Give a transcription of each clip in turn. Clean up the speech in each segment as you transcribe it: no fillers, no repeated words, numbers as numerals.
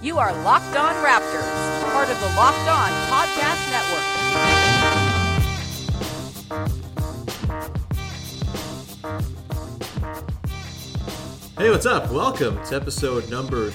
You are Locked On Raptors, part of the Locked On Podcast Network. Hey, what's up? Welcome to episode number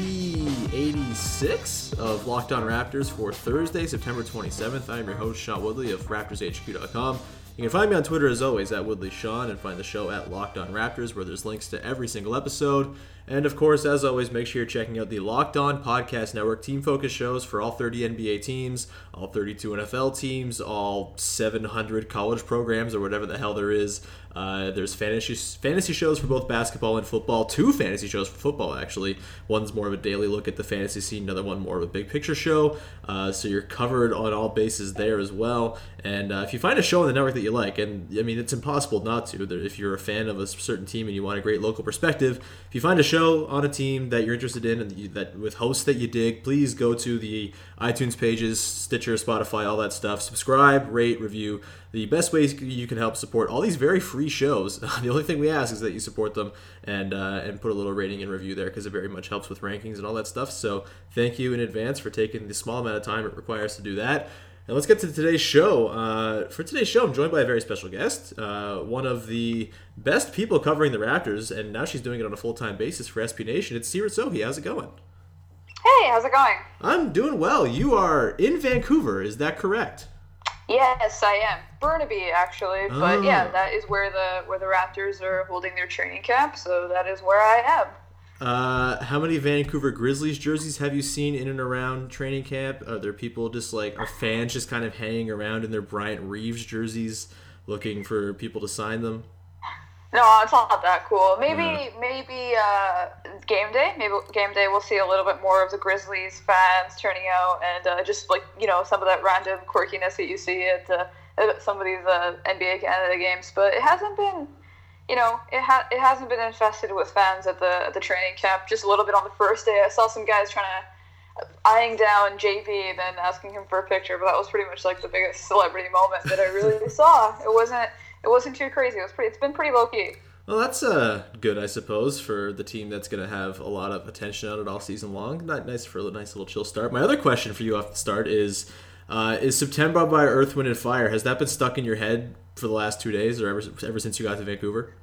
386 of Locked On Raptors for Thursday, September 27th. I'm your host, Sean Woodley of RaptorsHQ.com. You can find me on Twitter as always at WoodleySean and find the show at Locked On Raptors where there's links to every single episode. And of course, as always, make sure you're checking out the Locked On Podcast Network team focus shows for all 30 NBA teams, all 32 NFL teams, all 700 college programs or whatever the hell there is. There's fantasy shows for both basketball and football. 2 fantasy shows for football, actually. One's more of a daily look at the fantasy scene, another one more of a big picture show. So you're covered on all bases there as well. And if you find a show on the network that you like, and I mean, it's impossible not to, if you're a fan of a certain team and you want a great local perspective, if you find a show on a team that you're interested in and that with hosts that you dig, please go to the iTunes pages, Stitcher, Spotify, all that stuff. Subscribe, rate, review. The best ways you can help support all these very free shows. The only thing we ask is that you support them and put a little rating and review there because it very much helps with rankings and all that stuff. So thank you in advance for taking the small amount of time it requires to do that. And let's get to today's show. For today's show, I'm joined by a very special guest, one of the best people covering the Raptors, and now she's doing it on a full-time basis for SB Nation. It's Seerat Sohi. How's it going? Hey, how's it going? I'm doing well. You are in Vancouver, is that correct? Yes, I am. Burnaby, actually. But yeah, that is where the Raptors are holding their training camp, so that is where I am. How many Vancouver Grizzlies jerseys have you seen in and around training camp? Are there people are fans just kind of hanging around in their Bryant Reeves jerseys looking for people to sign them? No, it's not that cool. Maybe game day. Maybe game day we'll see a little bit more of the Grizzlies fans turning out and just some of that random quirkiness that you see at some of these NBA Canada games. But it hasn't been. It hasn't been infested with fans at the training camp. Just a little bit on the first day. I saw some guys eyeing down JB, then asking him for a picture. But that was pretty much like the biggest celebrity moment that I really saw. It wasn't too crazy. It's been pretty low key. Well, that's good, I suppose, for the team that's going to have a lot of attention on it all season long. Nice for a nice little chill start. My other question for you off the start is September by Earth, Wind, and Fire, has that been stuck in your head for the last 2 days or ever since you got to Vancouver?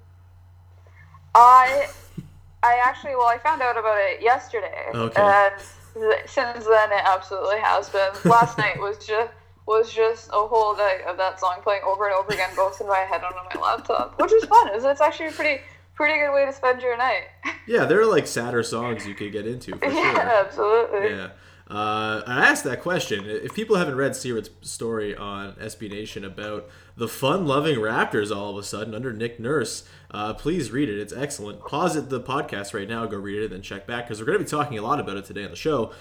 I found out about it yesterday. Okay. And since then it absolutely has been. Last night was just a whole night of that song playing over and over again, both in my head and on my laptop, which was fun. It's actually a pretty good way to spend your night. Yeah, there are sadder songs you could get into for sure. Yeah, absolutely. Yeah. I asked that question. If people haven't read Seerat's story on SB Nation about the fun-loving Raptors all of a sudden under Nick Nurse, please read it. It's excellent. Pause the podcast right now, go read it, and then check back because we're going to be talking a lot about it today on the show.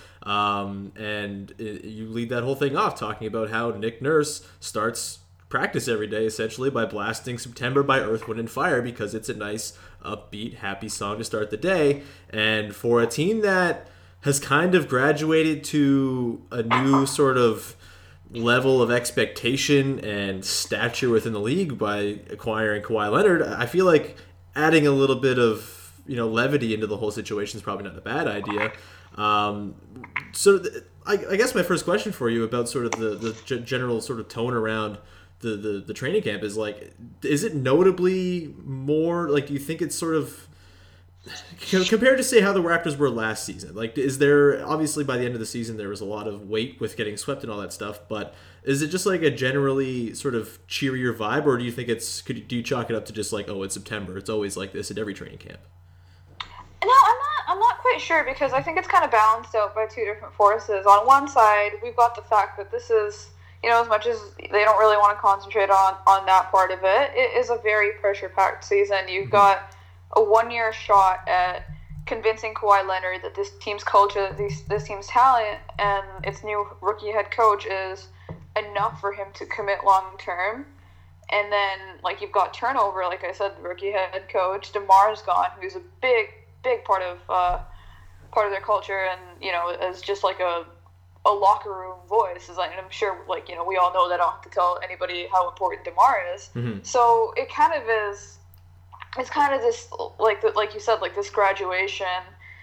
You lead that whole thing off talking about how Nick Nurse starts practice every day essentially by blasting September by Earth, Wind, and Fire because it's a nice, upbeat, happy song to start the day. And for a team that has kind of graduated to a new sort of level of expectation and stature within the league by acquiring Kawhi Leonard, I feel like adding a little bit of levity into the whole situation is probably not a bad idea. I guess my first question for you about sort of the general sort of tone around the training camp is is it notably more do you think it's sort of compared to say how the Raptors were last season? Is there obviously by the end of the season there was a lot of weight with getting swept and all that stuff, but is it just a generally sort of cheerier vibe, or do you think do you chalk it up to just it's September, it's always like this at every training camp? No, I'm not quite sure because I think it's kind of balanced out by two different forces. On one side, we've got the fact that this is, as much as they don't really want to concentrate on that part of it, it is a very pressure-packed season. You've got a 1-year shot at convincing Kawhi Leonard that this team's culture, this team's talent, and its new rookie head coach is enough for him to commit long-term. And then, you've got turnover, like I said, the rookie head coach, DeMar's gone, who's a big part of their culture, and as just a locker room voice. And I'm sure we all know that I don't have to tell anybody how important DeMar is. Mm-hmm. So it kind of is. It's kind of this like you said, this graduation,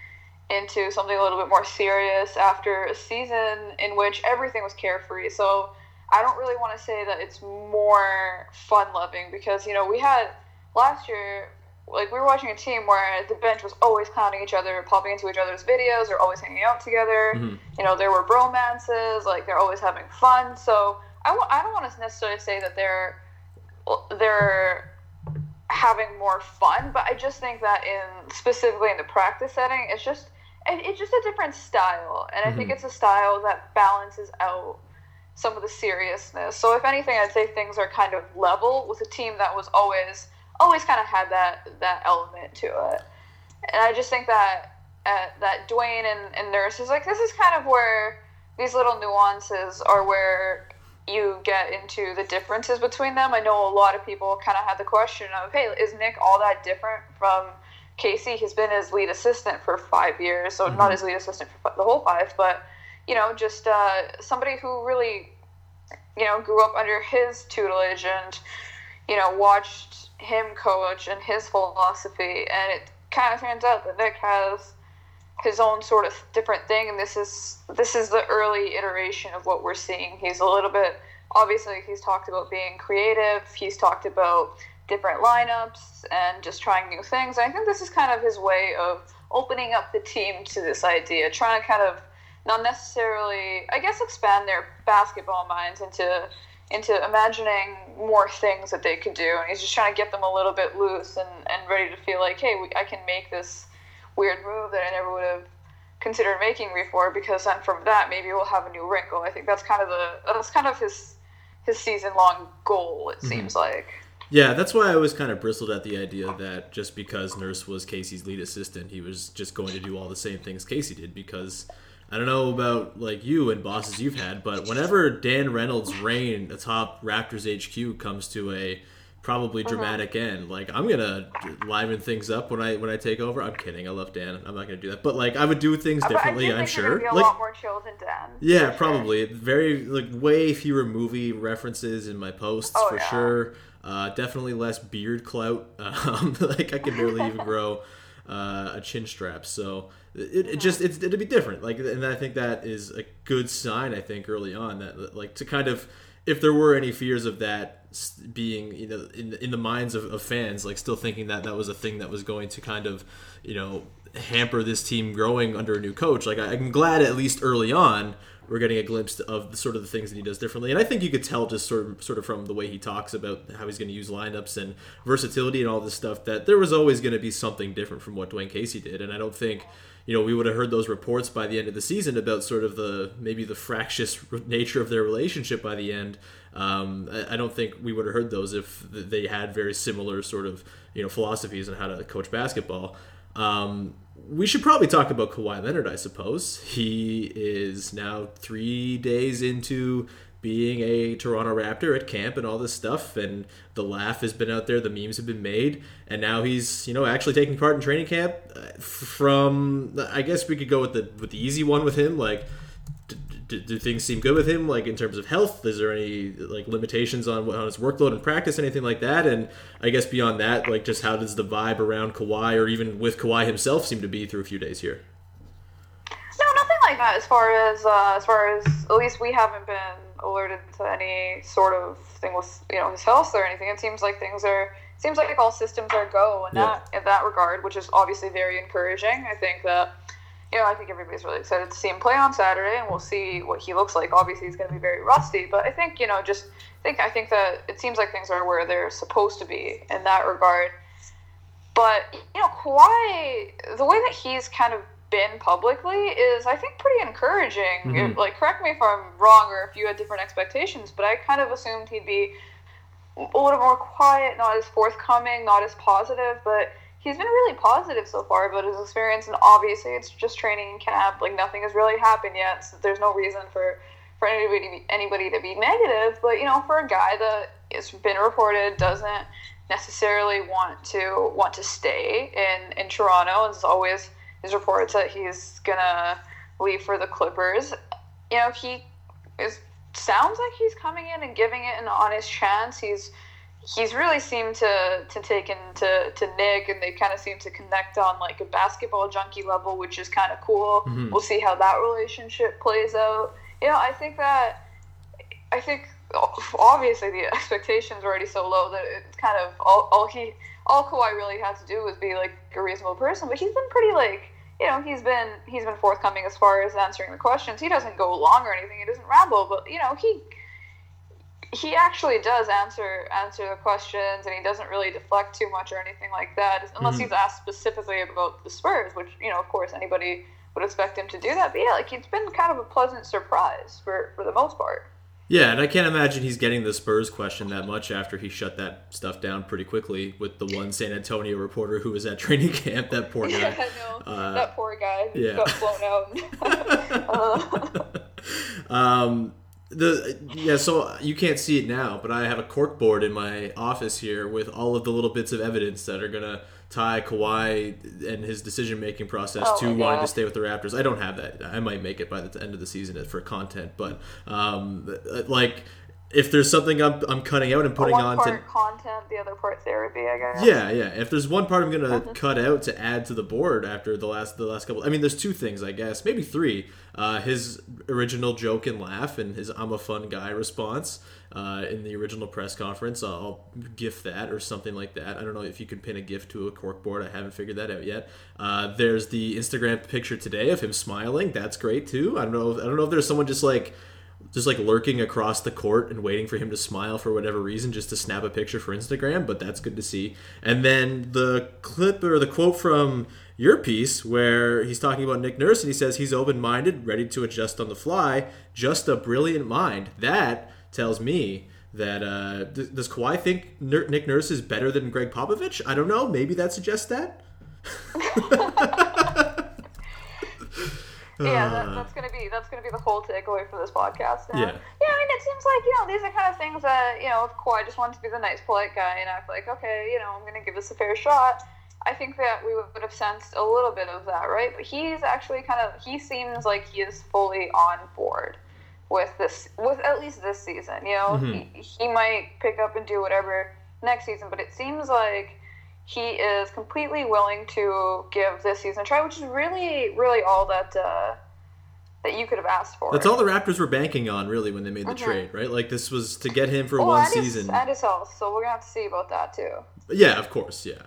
into something a little bit more serious after a season in which everything was carefree. So I don't really want to say that it's more fun-loving because, we had last year, like, we were watching a team where the bench was always clowning each other, popping into each other's videos, they're always hanging out together. Mm-hmm. There were bromances, like, they're always having fun. So I don't want to necessarily say that they're having more fun, but I just think that specifically in the practice setting, it's just a different style, and I think it's a style that balances out some of the seriousness. So if anything, I'd say things are kind of level with a team that was always kind of had that element to it. And I just think that Dwayne and Nurse is like, this is kind of where these little nuances are where you get into the differences between them. I know a lot of people kind of had the question of, hey, is Nick all that different from Casey? He's been his lead assistant for 5 years, so not his lead assistant for the whole 5, but just somebody who really grew up under his tutelage and watched him coach and his philosophy. And it kind of turns out that Nick has his own sort of different thing, and this is the early iteration of what we're seeing. He's a little bit, obviously, he's talked about being creative, he's talked about different lineups and just trying new things. And I think this is kind of his way of opening up the team to this idea, trying to kind of not necessarily, I guess, expand their basketball minds into imagining more things that they could do. And he's just trying to get them a little bit loose and ready to feel like, hey, I can make this weird move that I never would have considered making before, because then from that maybe we'll have a new wrinkle. I think that's kind of his season-long goal, it seems like. Yeah, that's why I was kind of bristled at the idea that just because Nurse was Casey's lead assistant, he was just going to do all the same things Casey did, because I don't know about like you and bosses you've had, but whenever Dan Reynolds' reign atop Raptors HQ comes to a probably dramatic end, like, I'm gonna liven things up when I take over. I'm kidding, I love Dan, I'm not gonna do that, but like I would do things differently. I'm sure be a lot more chill than Dan. Yeah, probably very way fewer movie references in my posts for sure. Definitely less beard clout. Like, I can barely even grow a chin strap, so it'd be different. Like, and I think that is a good sign. I think early on that, like, to kind of, if there were any fears of that being, in the minds of fans, like still thinking that was a thing that was going to kind of, hamper this team growing under a new coach. Like, I'm glad at least early on we're getting a glimpse of the sort of the things that he does differently. And I think you could tell just sort of from the way he talks about how he's going to use lineups and versatility and all this stuff, that there was always going to be something different from what Dwayne Casey did. And I don't think, we would have heard those reports by the end of the season about sort of maybe the fractious nature of their relationship by the end. I don't think we would have heard those if they had very similar sort of, philosophies on how to coach basketball. We should probably talk about Kawhi Leonard, I suppose. He is now 3 days into being a Toronto Raptor at camp and all this stuff, and the laugh has been out there, the memes have been made, and now he's, actually taking part in training camp. I guess we could go with the easy one with him, like, do things seem good with him, like in terms of health? Is there any like limitations on his workload and practice, anything like that? And I guess beyond that, like, just how does the vibe around Kawhi, or even with Kawhi himself, seem to be through a few days here? No, nothing like that. As far as at least we haven't been alerted to any sort of thing with his health or anything. It seems like all systems are go in that regard, which is obviously very encouraging. I think that. I think everybody's really excited to see him play on Saturday, and we'll see what he looks like. Obviously, he's going to be very rusty, but I think, I think that it seems like things are where they're supposed to be in that regard. But, Kawhi, the way that he's kind of been publicly is, I think, pretty encouraging. Mm-hmm. Like, correct me if I'm wrong or if you had different expectations, but I kind of assumed he'd be a little more quiet, not as forthcoming, not as positive, but he's been really positive so far about his experience, and obviously it's just training in camp. Like, nothing has really happened yet, so there's no reason for anybody to be negative. But, for a guy that has been reported doesn't necessarily want to stay in Toronto, and there's always his reports that he's gonna leave for the Clippers. He sounds like he's coming in and giving it an honest chance. He's he's really seemed to take into Nick, and they kind of seem to connect on like a basketball junkie level, which is kind of cool. Mm-hmm. We'll see how that relationship plays out. I think obviously the expectations are already so low that it's kind of all Kawhi really had to do was be like a reasonable person, but he's been pretty like, he's been forthcoming as far as answering the questions. He doesn't go long or anything. He doesn't ramble, but he actually does answer the questions, and he doesn't really deflect too much or anything like that, unless he's asked specifically about the Spurs, which, of course anybody would expect him to do that. But yeah, like, it's been kind of a pleasant surprise for the most part. Yeah, and I can't imagine he's getting the Spurs question that much after he shut that stuff down pretty quickly with the one San Antonio reporter who was at training camp. That poor guy. Yeah, I know. That poor guy who got blown out. So you can't see it now, but I have a cork board in my office here with all of the little bits of evidence that are going to tie Kawhi and his decision-making process to wanting to stay with the Raptors. I don't have that. I might make it by the end of the season for content, but if there's something I'm cutting out and putting on to... One part content, the other part therapy, I guess. Yeah. If there's one part I'm going to cut out to add to the board after the last couple... I mean, there's two things, I guess. Maybe three. His original joke and laugh and his I'm a fun guy response in the original press conference. I'll GIF that or something like that. I don't know if you can pin a GIF to a corkboard. I haven't figured that out yet. There's the Instagram picture today of him smiling. That's great, too. I don't know if there's someone just lurking across the court and waiting for him to smile for whatever reason, just to snap a picture for Instagram, but that's good to see. And then the clip or the quote from your piece where he's talking about Nick Nurse and he says he's open-minded, ready to adjust on the fly, just a brilliant mind. That tells me that does Kawhi think Nick Nurse is better than Greg Popovich? I don't know. Maybe that suggests that. Yeah, that's gonna be the whole takeaway for this podcast now. Yeah. I mean, it seems like, these are kind of things that, if Kawhi just wanted to be the nice, polite guy and act like, okay, I'm gonna give this a fair shot, I think that we would have sensed a little bit of that, right? But he's actually he seems like he is fully on board with at least this season. He might pick up and do whatever next season, but it seems like he is completely willing to give this season a try, which is really, really all that you could have asked for. That's all the Raptors were banking on, really, when they made the trade, right? Like, this was to get him for one season. And his health, so we're going to have to see about that, too. Yeah, of course, yeah.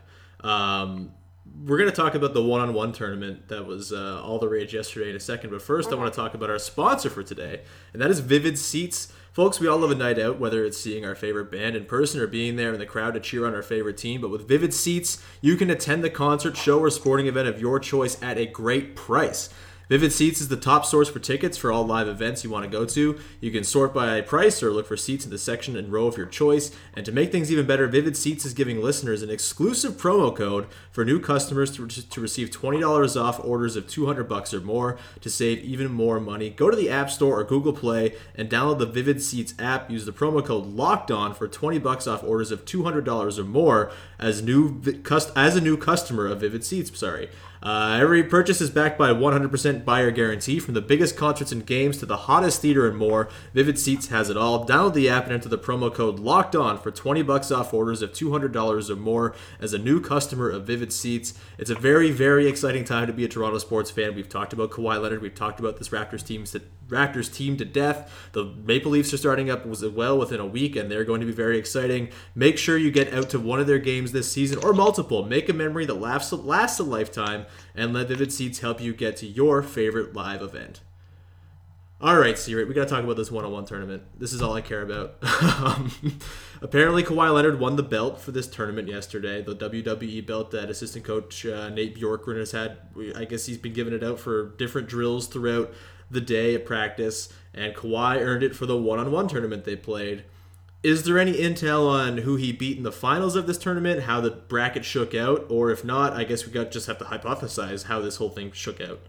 We're going to talk about the one-on-one tournament that was all the rage yesterday in a second, but first I want to talk about our sponsor for today, and that is Vivid Seats. Folks, we all love a night out, whether it's seeing our favorite band in person or being there in the crowd to cheer on our favorite team. But with Vivid Seats, you can attend the concert, show, or sporting event of your choice at a great price. Vivid Seats is the top source for tickets for all live events you want to go to. You can sort by price or look for seats in the section and row of your choice. And to make things even better, Vivid Seats is giving listeners an exclusive promo code for new customers to receive $20 off orders of $200 or more to save even more money. Go to the App Store or Google Play and download the Vivid Seats app. Use the promo code LOCKEDON for $20 off orders of $200 or more as a new customer of Vivid Seats. Every purchase is backed by a 100% buyer guarantee. From the biggest concerts and games to the hottest theater and more, Vivid Seats has it all. Download the app and enter the promo code LOCKEDON for $20 off orders of $200 or more as a new customer of Vivid Seats. It's a very, very exciting time to be a Toronto sports fan. We've talked about Kawhi Leonard. We've talked about this Raptors team to death. The Maple Leafs are starting up as well within a week, and they're going to be very exciting. Make sure you get out to one of their games this season, or multiple. Make a memory that lasts a lifetime, and let Vivid Seats help you get to your favorite live event. All right, Siri, we got to talk about this one-on-one tournament. This is all I care about. Apparently, Kawhi Leonard won the belt for this tournament yesterday, the WWE belt that assistant coach Nate Bjorkgren has had. I guess he's been giving it out for different drills throughout the day at practice, and Kawhi earned it for the one-on-one tournament they played. Is there any intel on who he beat in the finals of this tournament, how the bracket shook out, or if not, I guess we just have to hypothesize how this whole thing shook out?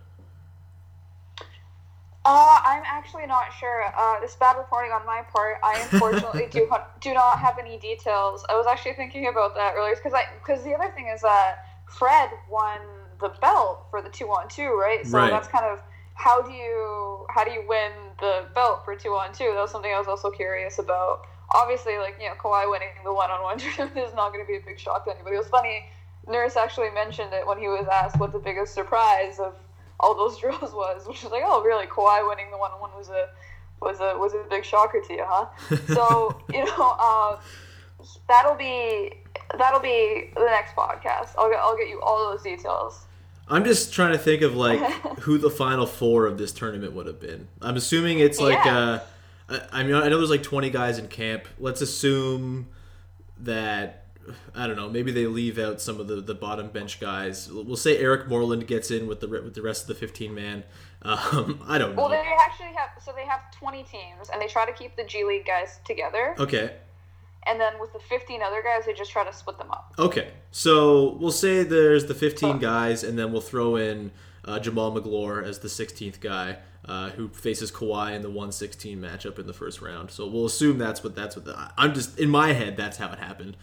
I'm actually not sure. This bad reporting on my part. I unfortunately do not have any details. I was actually thinking about that earlier because the other thing is that Fred won the belt for the 2-on-2, right? So that's kind of how do you win the belt for 2-on-2? That was something I was also curious about. obviously, like, Kawhi winning the one-on-one tournament is not going to be a big shock to anybody. It was funny. Nurse actually mentioned it when he was asked what the biggest surprise of all those drills was, which was like, oh, really? Kawhi winning the one-on-one was a big shocker to you, huh? So that'll be the next podcast. I'll get you all those details. I'm just trying to think of like who the final four of this tournament would have been. I'm assuming it's like I know there's like 20 guys in camp. Let's assume that, I don't know, maybe they leave out some of the bottom bench guys. We'll say Eric Moreland gets in with the rest of the 15 man. I don't know. Well, they actually have 20 teams, and they try to keep the G League guys together. Okay. And then with the 15 other guys, they just try to split them up. Okay. So we'll say there's the 15 guys, and then we'll throw in Jamal Magloire as the 16th guy, who faces Kawhi in the 1-16 matchup in the first round. So we'll assume that's what I'm just, in my head, that's how it happened.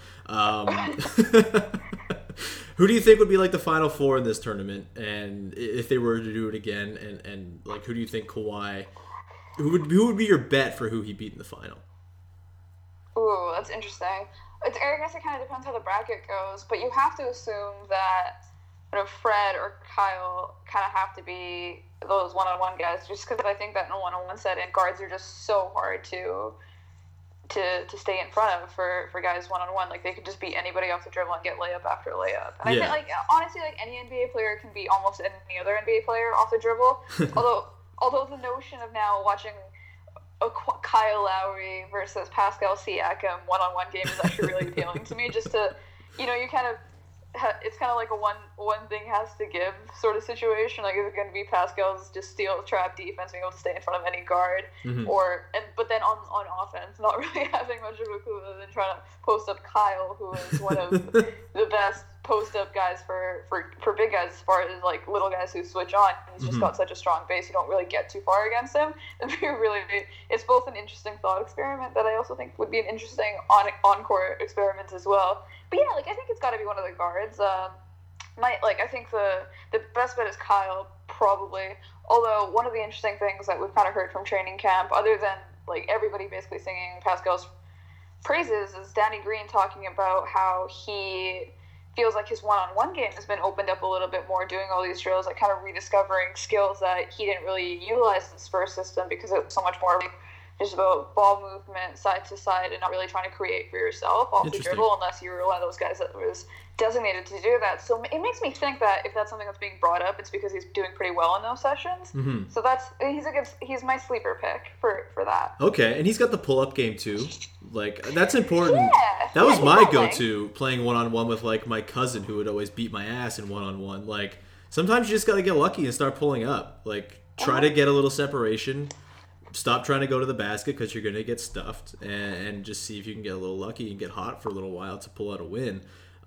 Who do you think would be like the final four in this tournament? And if they were to do it again, and like, who do you think Kawhi, who would be your bet for who he beat in the final? Ooh, that's interesting. I guess it kind of depends how the bracket goes, but you have to assume that Fred or Kyle kind of have to be those one-on-one guys, just because I think that in a one-on-one setting, guards are just so hard to stay in front of for guys one-on-one. Like, they could just beat anybody off the dribble and get layup after layup. And I think, like, honestly, like, any NBA player can beat almost any other NBA player off the dribble. although the notion of now watching a Kyle Lowry versus Pascal Siakam one-on-one game is actually really appealing to me. Just to, you kind of, it's kind of like a one thing has to give sort of situation. Like, is it going to be Pascal's just steal trap defense, being able to stay in front of any guard, but then on offense, not really having much of a clue other than trying to post up Kyle, who is one of the best post up guys for big guys, as far as like little guys who switch on. He's just got such a strong base, you don't really get too far against him. It's both an interesting thought experiment that I also think would be an interesting on-court experiment as well. But yeah, like, I think it's got to be one of the guards. I think the best bet is Kyle, probably. Although one of the interesting things that we've kind of heard from training camp, other than like everybody basically singing Pascal's praises, is Danny Green talking about how he feels like his one-on-one game has been opened up a little bit more, doing all these drills, like kind of rediscovering skills that he didn't really utilize in his first system because it was so much more like just about ball movement side to side and not really trying to create for yourself off the dribble unless you were one of those guys that was designated to do that. So it makes me think that if that's something that's being brought up, it's because he's doing pretty well in those sessions. Mm-hmm. So he's my sleeper pick for that. Okay, and he's got the pull-up game too. Like, that's important. Yeah, that was my go-to, playing one-on-one with like my cousin who would always beat my ass in one-on-one. Like, sometimes you just got to get lucky and start pulling up. Like, try to get a little separation. Stop trying to go to the basket because you're going to get stuffed, and just see if you can get a little lucky and get hot for a little while to pull out a win.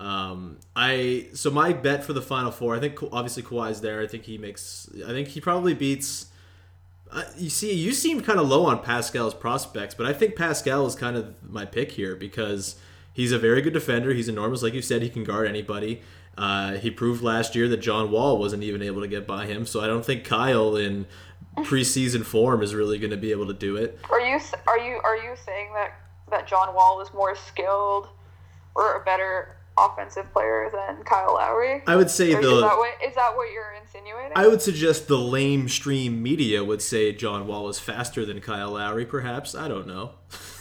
So my bet for the Final Four, I think obviously Kawhi's there. I think he probably beats. You seem kind of low on Pascal's prospects, but I think Pascal is kind of my pick here because he's a very good defender. He's enormous, like you said. He can guard anybody. He proved last year that John Wall wasn't even able to get by him. So I don't think Kyle in preseason form is really going to be able to do it. Are you saying that John Wall is more skilled or a better offensive player than Kyle Lowry? I would say is that what you're insinuating? I would suggest the lamestream media would say John Wall is faster than Kyle Lowry, perhaps. I don't know.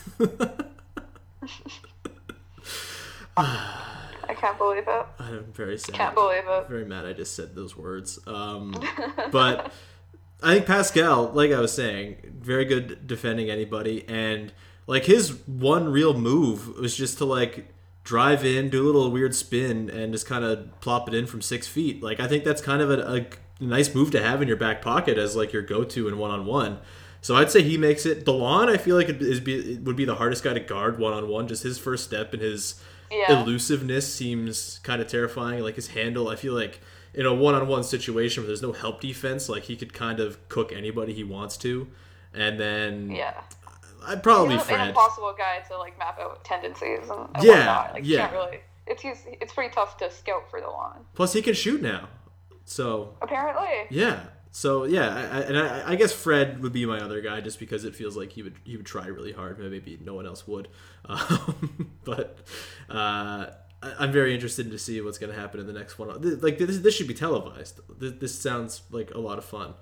I can't believe it. I'm very sad. Can't believe it. Very mad I just said those words. But I think Pascal, like I was saying, very good defending anybody, and like his one real move was just to like drive in, do a little weird spin, and just kind of plop it in from 6 feet. Like, I think that's kind of a nice move to have in your back pocket as like your go-to in one-on-one. So I'd say he makes it. DeLon, I feel like it would be the hardest guy to guard one-on-one. Just his first step and his elusiveness seems kind of terrifying. Like his handle, I feel like in a one-on-one situation where there's no help defense, like he could kind of cook anybody he wants to. And then I'd probably be Fred. An impossible guy to like map out tendencies and whatnot. Like, you can't really. It's pretty tough to scout for DeLon. Plus he can shoot now. So apparently. Yeah. So yeah, I guess Fred would be my other guy just because it feels like he would try really hard. Maybe no one else would, but I'm very interested to see what's going to happen in the next one. Like this should be televised. This sounds like a lot of fun.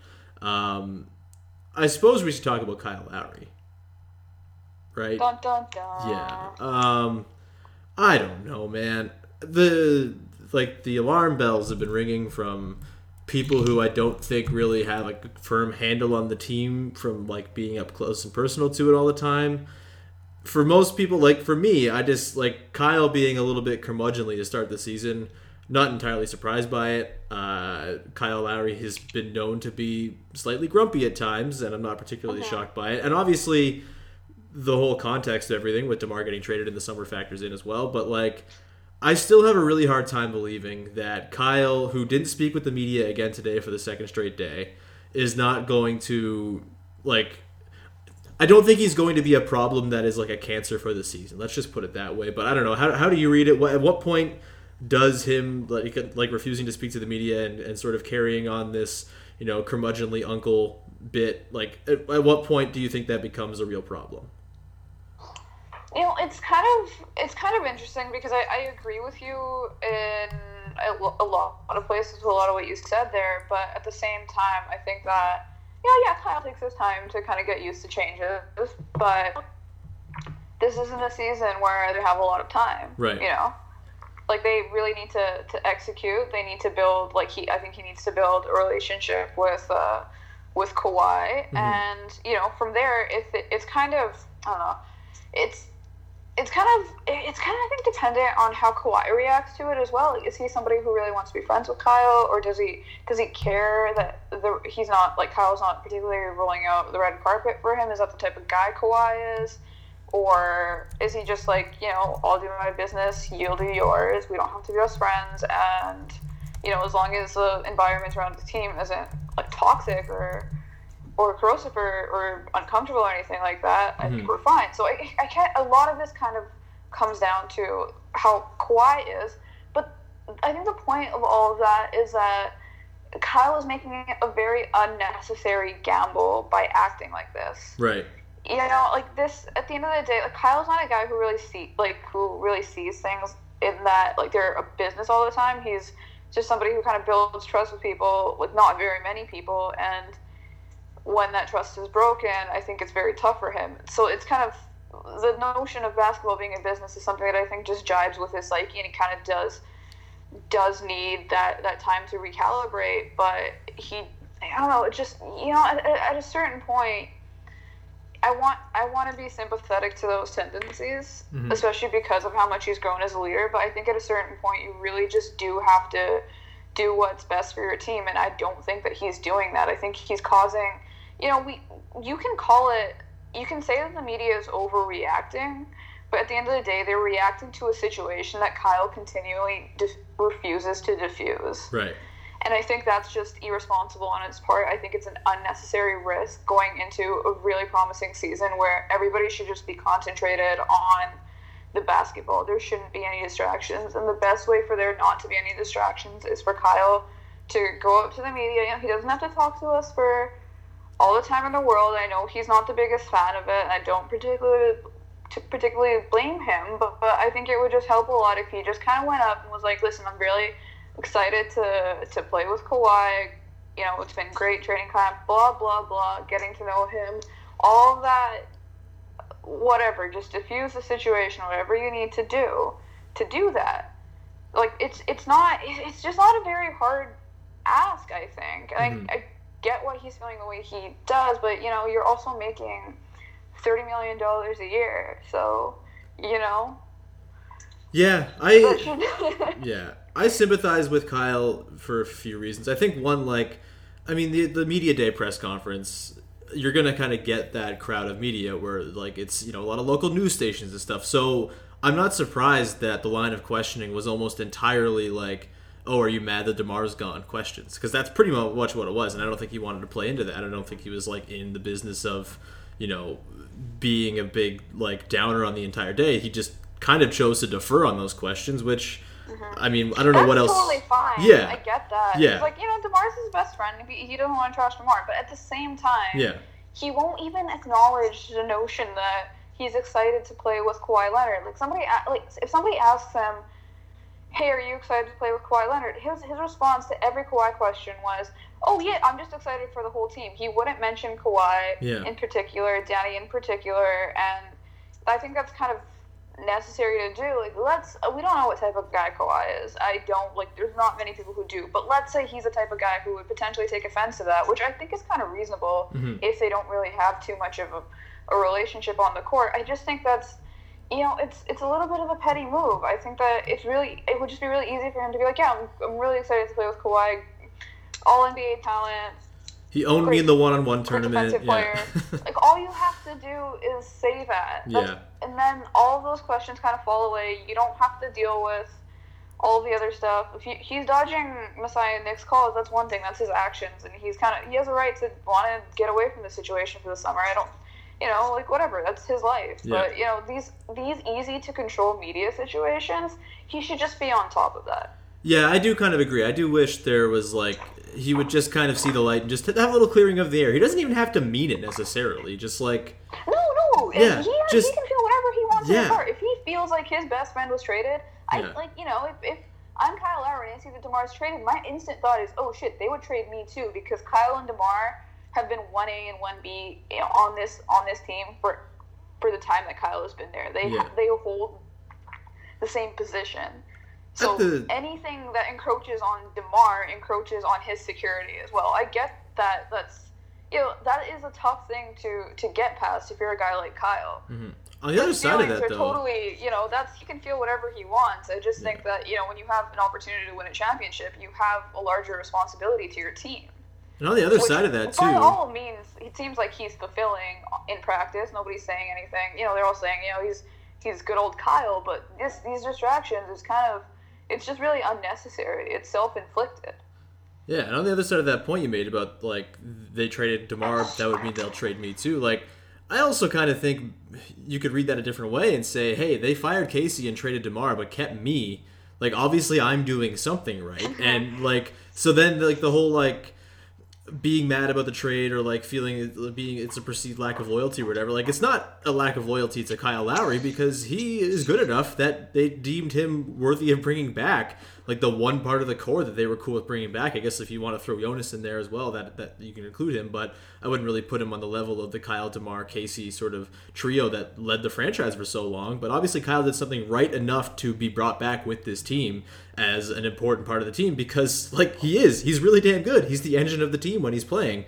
I suppose we should talk about Kyle Lowry, right? Dun, dun, dun. Yeah. I don't know, man. The alarm bells have been ringing from people who I don't think really have a firm handle on the team from like being up close and personal to it all the time. For most people, like for me, I just like Kyle being a little bit curmudgeonly to start the season. Not entirely surprised by it. Kyle Lowry has been known to be slightly grumpy at times, and I'm not particularly shocked by it. And obviously, the whole context of everything with DeMar getting traded in the summer factors in as well. But like, I still have a really hard time believing that Kyle, who didn't speak with the media again today for the second straight day, is not going to, like, I don't think he's going to be a problem that is like a cancer for the season. Let's just put it that way. But I don't know. How do you read it? At what point does him, like refusing to speak to the media and sort of carrying on this, curmudgeonly uncle bit, like, at what point do you think that becomes a real problem? It's kind of interesting because I agree with you in a lot of places with a lot of what you said there, but at the same time, I think that Kyle takes his time to kind of get used to changes, but this isn't a season where they have a lot of time, right? Like they really need to execute. They need to build, I think he needs to build a relationship with Kawhi, mm-hmm. and from there, it's kind of, I don't know, it's kind of I think dependent on how Kawhi reacts to it as well. Is he somebody who really wants to be friends with Kyle, or does he care that he's not, like, Kyle's not particularly rolling out the red carpet for him? Is that the type of guy Kawhi is? Or is he just like, I'll do my business, you'll do yours, we don't have to be best friends, and as long as the environment around the team isn't like toxic or corrosive or uncomfortable or anything like that, I think we're fine. So I can't. A lot of this kind of comes down to how Kawhi is, but I think the point of all of that is that Kyle is making a very unnecessary gamble by acting like this. Right. Like this. At the end of the day, like, Kyle's not a guy who really sees things in that, like, they're a business all the time. He's just somebody who kind of builds trust with people, with not very many people, and when that trust is broken, I think it's very tough for him. So it's kind of, the notion of basketball being a business is something that I think just jibes with his psyche, and he kind of does need that time to recalibrate. But I don't know, it just, at a certain point, I want to be sympathetic to those tendencies, mm-hmm. especially because of how much he's grown as a leader. But I think at a certain point, you really just do have to do what's best for your team, and I don't think that he's doing that. I think he's causing, you can call it, you can say that the media is overreacting, but at the end of the day, they're reacting to a situation that Kyle continually refuses to diffuse. Right. And I think that's just irresponsible on its part. I think it's an unnecessary risk going into a really promising season where everybody should just be concentrated on the basketball. There shouldn't be any distractions. And the best way for there not to be any distractions is for Kyle to go up to the media. He doesn't have to talk to us for all the time in the world. I know he's not the biggest fan of it, and I don't particularly blame him, but I think it would just help a lot if he just kind of went up and was like, listen, I'm really excited to play with Kawhi. It's been great training camp, blah, blah, blah, getting to know him, all of that, whatever, just diffuse the situation, whatever you need to do that. Like, it's just not a very hard ask, I think. Mm-hmm. I get why he's feeling the way he does, but, you're also making $30 million a year, so, Yeah, I sympathize with Kyle for a few reasons. I think one, the media day press conference, you're going to kind of get that crowd of media where, it's, a lot of local news stations and stuff. So I'm not surprised that the line of questioning was almost entirely oh, are you mad that DeMar's gone questions? Because that's pretty much what it was. And I don't think he wanted to play into that. I don't think he was, in the business of, being a big, downer on the entire day. He just kind of chose to defer on those questions, which I mean, I don't know what else. That's totally fine. Yeah. I get that. Yeah. It's like, DeMar's his best friend. He doesn't want to trash DeMar. But at the same time, he won't even acknowledge the notion that he's excited to play with Kawhi Leonard. If somebody asks him, hey, are you excited to play with Kawhi Leonard? His response to every Kawhi question was, oh, yeah, I'm just excited for the whole team. He wouldn't mention Kawhi in particular, Danny in particular, and I think that's kind of necessary to do. We don't know what type of guy Kawhi is. There's not many people who do, but let's say he's the type of guy who would potentially take offense to that, which I think is kind of reasonable if they don't really have too much of a relationship on the court. I just think that's, it's a little bit of a petty move. I think that it would just be really easy for him to be like, yeah, I'm really excited to play with Kawhi, all NBA talent. He owned me in the one-on-one tournament. Player. All you have to do is say that. And then all of those questions kind of fall away. You don't have to deal with all the other stuff. If he's dodging Messiah Nick's calls, that's one thing. That's his actions, and he has a right to want to get away from the situation for the summer. I don't, whatever. That's his life. But these easy to control media situations, he should just be on top of that. Yeah, I do kind of agree. I do wish there was he would just kind of see the light and just have a little clearing of the air. He doesn't even have to mean it necessarily. Just no. Yeah, he can feel whatever he wants in his heart. If he feels like his best friend was traded, if I'm Kyle Lowry and I see that DeMar's traded, my instant thought is, oh shit, they would trade me too, because Kyle and DeMar have been 1A and 1B on this team for the time that Kyle has been there. They hold the same position. So anything that encroaches on DeMar encroaches on his security as well. I get that. That is a tough thing to get past if you're a guy like Kyle. Mm-hmm. On the other side of that, though, totally, he can feel whatever he wants. I just think that when you have an opportunity to win a championship, you have a larger responsibility to your team. And on the other side of that, too, by all means, it seems like he's fulfilling in practice. Nobody's saying anything. They're all saying, he's good old Kyle, but these distractions is kind of. It's just really unnecessary. It's self-inflicted. Yeah, and on the other side of that point you made about, they traded DeMar, that would mean they'll trade me too. I also kind of think you could read that a different way and say, hey, they fired Casey and traded DeMar but kept me. Obviously I'm doing something right. And, so then, the whole, being mad about the trade or feeling it's a perceived lack of loyalty or whatever, it's not a lack of loyalty to Kyle Lowry, because he is good enough that they deemed him worthy of bringing back the one part of the core that they were cool with bringing back. I guess if you want to throw Jonas in there as well, that you can include him, but I wouldn't really put him on the level of the Kyle, DeMar, Casey sort of trio that led the franchise for so long. But obviously Kyle did something right enough to be brought back with this team as an important part of the team, because he's really damn good. He's the engine of the team when he's playing.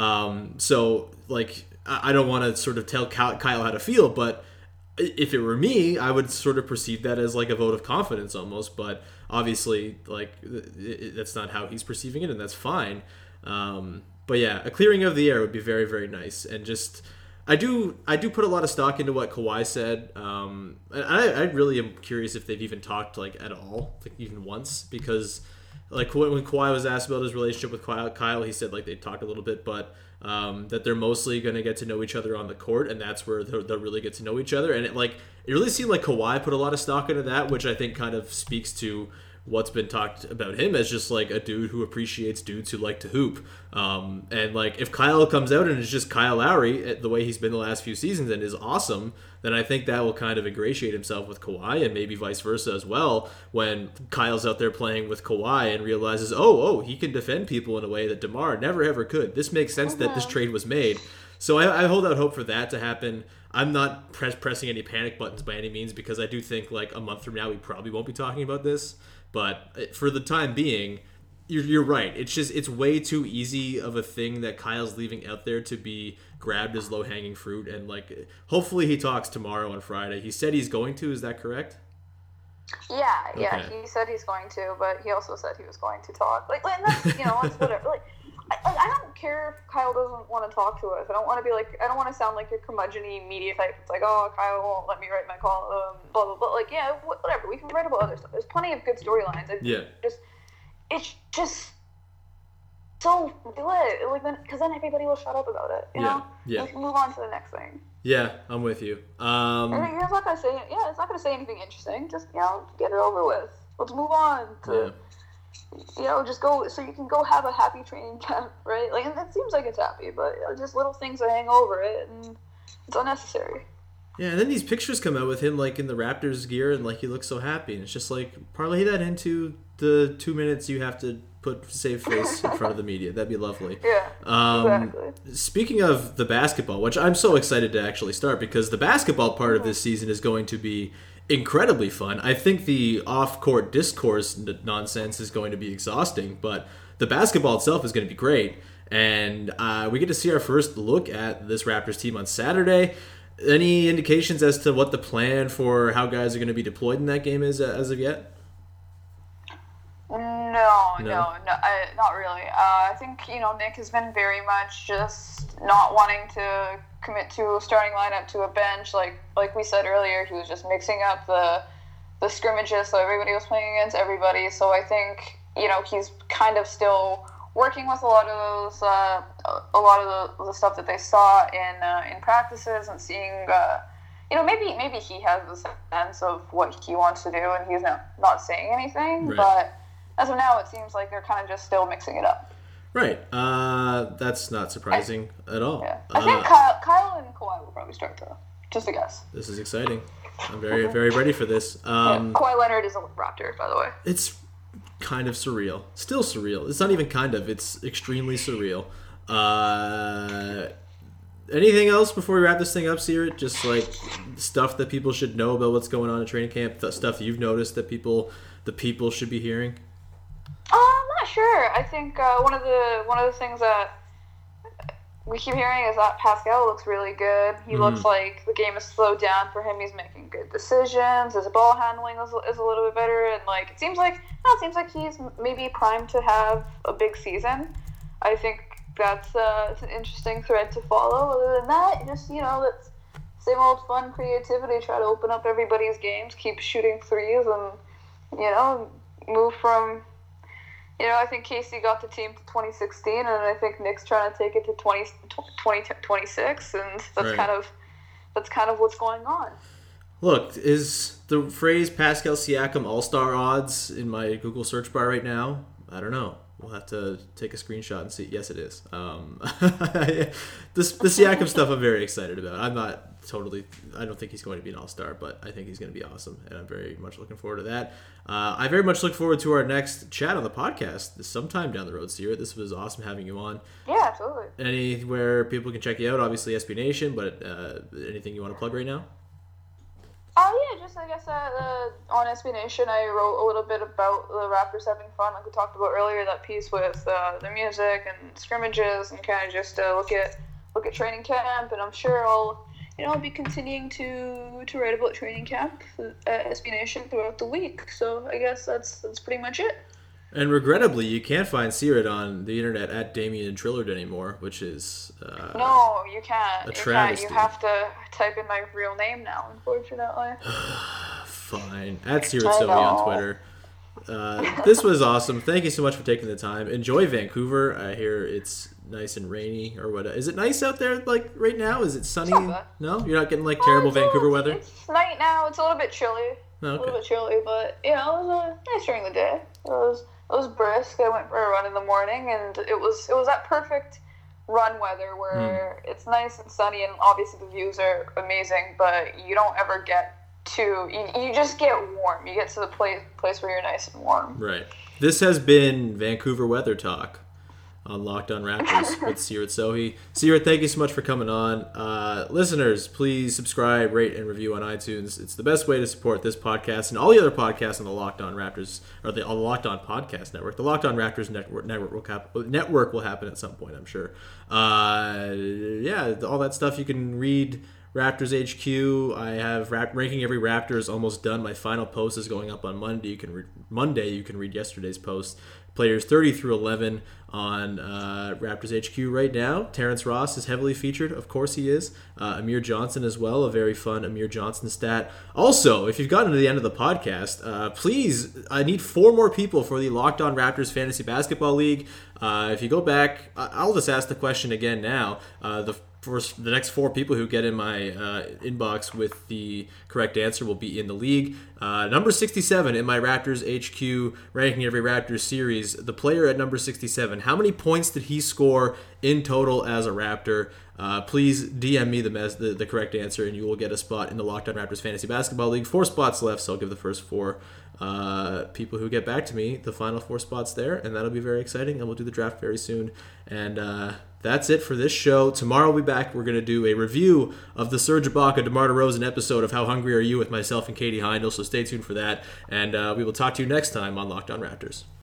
So I don't want to sort of tell Kyle how to feel, but if it were me, I would sort of perceive that as a vote of confidence almost. But obviously, that's not how he's perceiving it, and that's fine. But yeah, a clearing of the air would be very, very nice. And just, I do put a lot of stock into what Kawhi said. And I really am curious if they've even talked at all, even once, because when Kawhi was asked about his relationship with Kyle, he said they talked a little bit, but that they're mostly going to get to know each other on the court, and that's where they'll really get to know each other. And it really seemed like Kawhi put a lot of stock into that, which I think kind of speaks to what's been talked about him as just a dude who appreciates dudes who like to hoop. And if Kyle comes out and is just Kyle Lowry the way he's been the last few seasons and is awesome, then I think that will kind of ingratiate himself with Kawhi, and maybe vice versa as well, when Kyle's out there playing with Kawhi and realizes, oh, he can defend people in a way that DeMar never ever could. This makes sense that this trade was made. So I hold out hope for that to happen. I'm not pressing any panic buttons by any means, because I do think a month from now we probably won't be talking about this. But for the time being, you're right. It's way too easy of a thing that Kyle's leaving out there to be grabbed as low-hanging fruit. And hopefully he talks tomorrow on Friday. He said he's going to. Is that correct? Yeah. Okay. He said he's going to, but he also said he was going to talk. And that's, it's whatever. I don't care if Kyle doesn't want to talk to us. I don't want to be I don't want to sound like your curmudgeon-y media type. It's oh, Kyle won't let me write my column, blah, blah, blah. Yeah, whatever. We can write about other stuff. There's plenty of good storylines. It's just so do it. Because then everybody will shut up about it. You know? Yeah. We can move on to the next thing. Yeah, I'm with you. It's not going to say anything interesting. Just, get it over with. let's move on to, just go so you can go have a happy training camp, right? Like, and it seems like it's happy, but just little things that hang over it, and it's unnecessary. Yeah, and then these pictures come out with him, like, in the Raptors gear, and, like, he looks so happy. And it's just, like, parlay that into the 2 minutes you have to put save face in front of the media. That'd be lovely. Yeah, exactly. Speaking of the basketball, which I'm so excited to actually start, because the basketball part of this season is going to be incredibly fun. I think the off-court discourse nonsense is going to be exhausting, but the basketball itself is going to be great. And we get to see our first look at this Raptors team on Saturday. Any indications as to what the plan for how guys are going to be deployed in that game is as of yet? No, not really. I think, Nick has been very much just not wanting to commit to a starting lineup, to a bench. Like we said earlier, he was just mixing up the scrimmages, so everybody was playing against everybody. So I think, he's kind of still working with a lot of the stuff that they saw in practices, and seeing, maybe he has a sense of what he wants to do, and he's not saying anything, right. But as of now, it seems like they're kind of just still mixing it up. Right. That's not surprising at all. Yeah. I think Kyle and Kawhi will probably start, though. Just a guess. This is exciting. I'm very, very ready for this. Kawhi Leonard is a Raptor, by the way. It's kind of surreal. Still surreal. It's not even kind of. It's extremely surreal. Anything else before we wrap this thing up, Sierra? Just, like, stuff that people should know about what's going on at training camp, stuff you've noticed that the people should be hearing? I'm not sure. I think one of the things that we keep hearing is that Pascal looks really good. He looks like the game is slowed down for him. He's making good decisions. His ball handling is a little bit better, and it seems like he's maybe primed to have a big season. I think that's it's an interesting thread to follow. Other than that, just that's same old fun creativity. Try to open up everybody's games. Keep shooting threes, and move from. I think Casey got the team to 2016, and I think Nick's trying to take it to 2026, and that's right. that's kind of what's going on. Look, is the phrase Pascal Siakam All-Star odds in my Google search bar right now? I don't know. We'll have to take a screenshot and see. Yes, it is. The Siakam stuff I'm very excited about. I don't think he's going to be an all-star, but I think he's going to be awesome, and I'm very much looking forward to that. I very much look forward to our next chat on the podcast sometime down the road, Sierra. This was awesome having you on. Yeah, absolutely. Anywhere people can check you out, obviously SB Nation, but anything you want to plug right now? Yeah, just I guess on SB Nation I wrote a little bit about the Raptors having fun, like we talked about earlier, that piece with the music and scrimmages, and kind of just look at training camp, and I'm sure I'll be continuing to write about training camp at SB Nation throughout the week. So I guess that's pretty much it. And regrettably, you can't find Sirit on the internet at Damian Trillard anymore, which is no, you can't. A travesty. You have to type in my real name now, unfortunately. Fine. At Sirit Sohi on Twitter. This was awesome. Thank you so much for taking the time. Enjoy Vancouver. I hear it's nice and rainy, or what? Is it nice out there right now? Is it sunny? No? You're not getting terrible Vancouver weather? It's night now. It's a little bit chilly. Okay. A little bit chilly, but it was nice during the day. It was brisk. I went for a run in the morning, and it was that perfect run weather where it's nice and sunny, and obviously the views are amazing, but you don't ever get you just get warm. You get to the place where you're nice and warm. Right. This has been Vancouver Weather Talk on Locked On Raptors with Sirit Sohi. Sirit, thank you so much for coming on. Listeners, please subscribe, rate, and review on iTunes. It's the best way to support this podcast and all the other podcasts on the Locked On Raptors, or the Locked On Podcast Network. The Locked On Raptors network will happen at some point, I'm sure. All that stuff you can read. Raptors HQ. I have ranking every Raptor is almost done. My final post is going up on Monday. You can read yesterday's post. players 30 through 11 on Raptors HQ right now. Terrence Ross is heavily featured. Of course he is. Amir Johnson as well, a very fun Amir Johnson stat. Also, if you've gotten to the end of the podcast, please, I need 4 more people for the Locked On Raptors Fantasy Basketball League. If you go back, I'll just ask the question again now. The next 4 people who get in my inbox with the correct answer will be in the league. Number 67 in my Raptors HQ Ranking Every Raptors series, the player at number 67, how many points did he score in total as a Raptor? Please DM me the correct answer, and you will get a spot in the Locked On Raptors Fantasy Basketball League. 4 spots left, so I'll give the first 4 people who get back to me the final 4 spots there, and that'll be very exciting, and we'll do the draft very soon. And that's it for this show. Tomorrow we'll be back. We're going to do a review of the Serge Ibaka, DeMar DeRozan episode of How Hungry Are You with myself and Katie Heindel, so stay tuned for that. And we will talk to you next time on Locked On Raptors.